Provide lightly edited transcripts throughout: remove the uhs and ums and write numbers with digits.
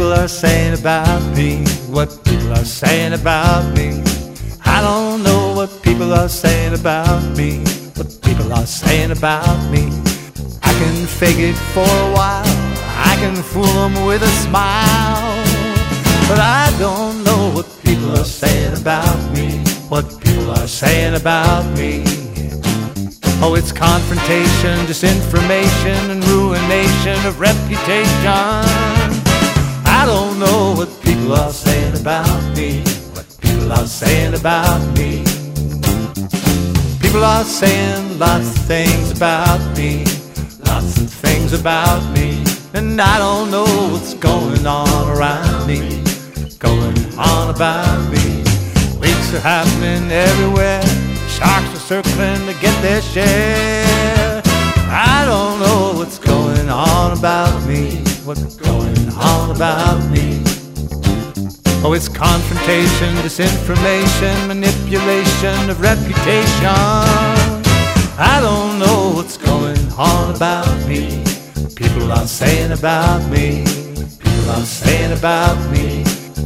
people are saying about me, what people are saying about me. I don't know what people are saying about me, what people are saying about me. I can fake it for a while, I can fool them with a smile, but I don't know what people are saying about me, what people are saying about me. Oh, it's confrontation, disinformation, and ruination of reputation. I don't know what people are saying about me, what people are saying about me. People are saying lots of things about me, lots of things about me, and I don't know what's going on around me, going on about me. Leaks are happening everywhere, sharks are circling to get their share. I don't know what's going on about me, what's going on about me. Oh, it's confrontation, disinformation, manipulation of reputation. I don't know what's going on about me, people are saying about me, people are saying about me.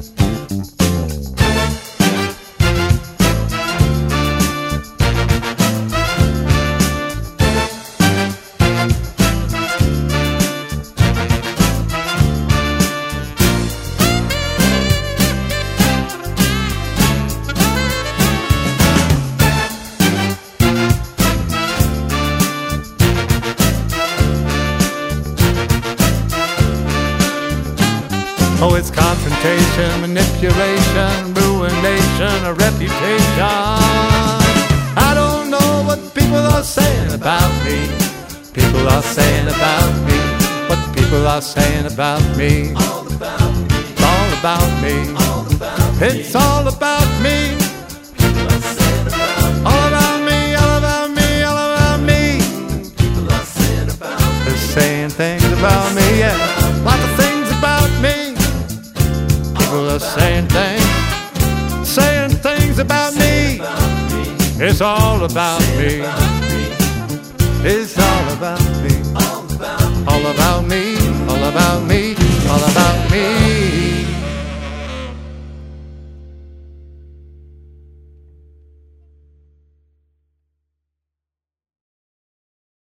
Oh, it's confrontation, manipulation, ruination of reputation. I don't know what people are saying about me, people are saying about me, what people are saying about me. All about me, it's all about me, all about me. It's all about me. People are saying about me, all about me, all about me, all about me. People are saying about me, they're saying things about me, yeah, lots of things about me. People are saying things about me. It's all about me. It's all